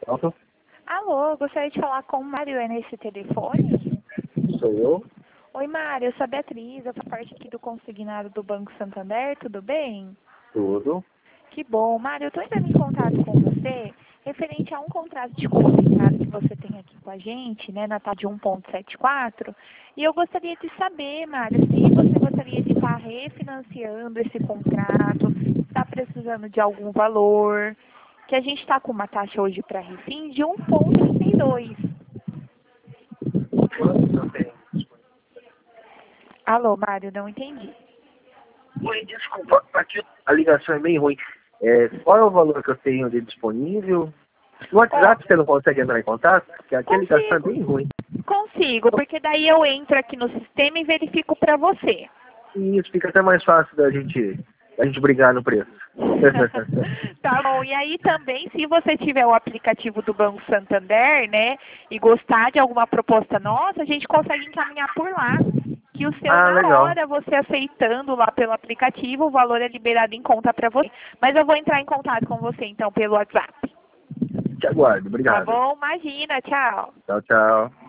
Pronto? Alô, eu gostaria de falar com o Mário, é nesse telefone? Sou eu. Oi, Mário, eu sou a Beatriz, eu faço parte aqui do consignado do Banco Santander, tudo bem? Tudo. Que bom. Mário, eu estou entrando em contato com você referente a um contrato de consignado que você tem aqui com a gente, né, na taxa de 1,74, e eu gostaria de saber, Mário, se você gostaria de estar refinanciando esse contrato, está precisando de algum valor, que a gente está com uma taxa hoje para refins de 1,32. Quanto eu tenho? Alô, Mário, não entendi. Oi, desculpa, aqui a ligação é bem ruim. Qual é o valor que eu tenho de disponível? No WhatsApp você não consegue entrar em contato? Porque aqui a ligação é Consigo, bem ruim. consigo, porque daí eu entro aqui no sistema e verifico para você. E isso fica até mais fácil da gente brigar no preço. Tá bom, e aí também, se você tiver o aplicativo do Banco Santander, né, e gostar de alguma proposta nossa, a gente consegue encaminhar por lá. Que o seu, Ah, na legal. hora, você aceitando lá pelo aplicativo, o valor é liberado em conta para você. Mas eu vou entrar em contato com você, então, pelo WhatsApp. Te aguardo. Tá Obrigado. bom? Imagina, tchau. Tchau, tchau.